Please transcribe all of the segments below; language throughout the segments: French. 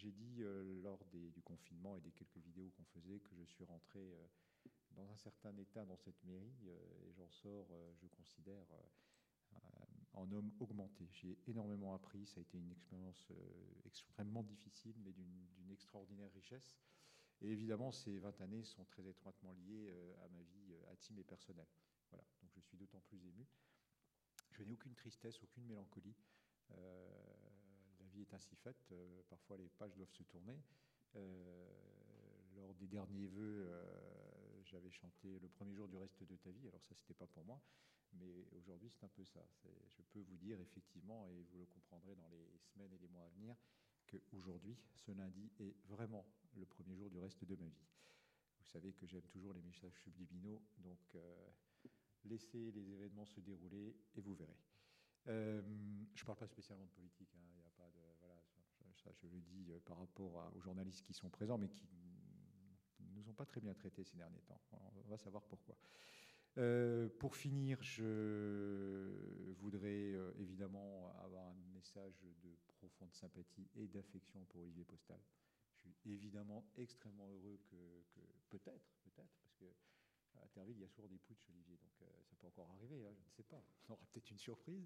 J'ai dit lors du confinement et des quelques vidéos qu'on faisait que je suis rentré dans un certain état dans cette mairie et j'en sors, je considère, en homme augmenté. J'ai énormément appris, ça a été une expérience extrêmement difficile mais d'une extraordinaire richesse. Et évidemment, ces 20 années sont très étroitement liées à ma vie intime et personnelle. Voilà, donc je suis d'autant plus ému. Je n'ai aucune tristesse, aucune mélancolie. La vie est ainsi faite. Parfois, les pages doivent se tourner. Lors des derniers vœux, j'avais chanté le premier jour du reste de ta vie. Alors ça, c'était pas pour moi, mais aujourd'hui, c'est un peu ça. Je peux vous dire effectivement, et vous le comprendrez dans les semaines et les mois à venir, qu'aujourd'hui, ce lundi est vraiment le premier jour du reste de ma vie. Vous savez que j'aime toujours les messages subliminaux, donc laissez les événements se dérouler et vous verrez. Je ne parle pas spécialement de politique, hein, y a pas de, voilà, ça, je le dis par rapport aux journalistes qui sont présents, mais qui ne nous ont pas très bien traités ces derniers temps. On va savoir pourquoi. Pour finir, je voudrais évidemment avoir un message de profonde sympathie et d'affection pour Olivier Postal. Je suis évidemment extrêmement heureux que peut-être, parce que à Terville, il y a souvent des putschs, Olivier, donc ça peut encore arriver, hein, je ne sais pas. On aura peut-être une surprise.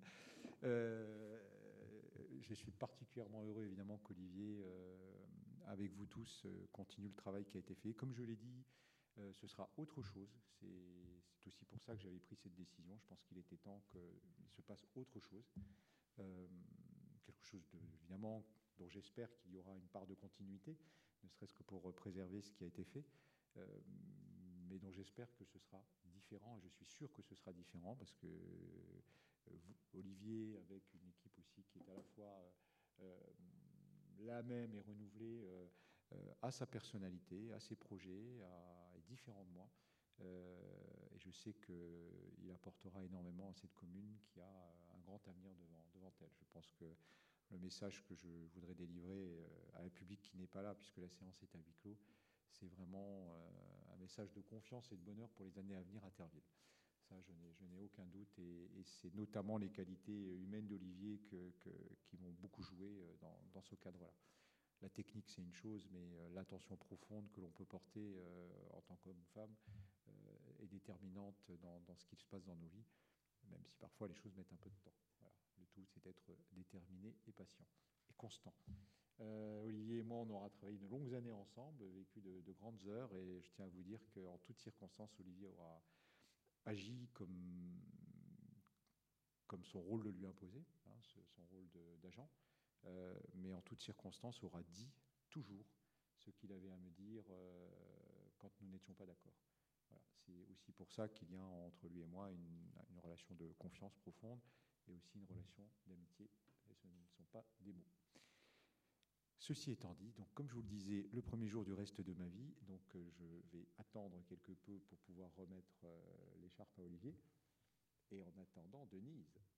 Je suis particulièrement heureux, évidemment, qu'Olivier, avec vous tous, continue le travail qui a été fait. Comme je l'ai dit, ce sera autre chose. C'est aussi pour ça que j'avais pris cette décision. Je pense qu'il était temps qu'il se passe autre chose. Quelque chose, évidemment, dont j'espère qu'il y aura une part de continuité, ne serait-ce que pour préserver ce qui a été fait. Mais dont j'espère que ce sera différent, et je suis sûr que ce sera différent, parce que Olivier, avec une équipe aussi qui est à la fois la même et renouvelée, a sa personnalité, a ses projets, est différent de moi. Et je sais qu'il apportera énormément à cette commune qui a un grand avenir devant elle. Je pense que le message que je voudrais délivrer à un public qui n'est pas là, puisque la séance est à huis clos, c'est vraiment un message de confiance et de bonheur pour les années à venir à Terville. Ça, je n'ai aucun doute, et c'est notamment les qualités humaines d'Olivier qui vont beaucoup jouer dans ce cadre-là. La technique, c'est une chose, mais l'attention profonde que l'on peut porter en tant qu'homme ou femme est déterminante dans ce qui se passe dans nos vies, même si parfois les choses mettent un peu de temps. Voilà. Le tout, c'est d'être déterminé et patient et constant. Olivier et moi, on aura travaillé de longues années ensemble, vécu de grandes heures, et je tiens à vous dire qu'en toutes circonstances, Olivier aura agi comme son rôle le lui imposait, hein, son rôle d'agent, mais en toutes circonstances aura dit toujours ce qu'il avait à me dire quand nous n'étions pas d'accord. Voilà. C'est aussi pour ça qu'il y a entre lui et moi une relation de confiance profonde et aussi une relation d'amitié, et ce ne sont pas des mots. Ceci étant dit, donc, comme je vous le disais, le premier jour du reste de ma vie, donc je vais attendre quelque peu pour pouvoir remettre l'écharpe à Olivier. Et en attendant, Denise,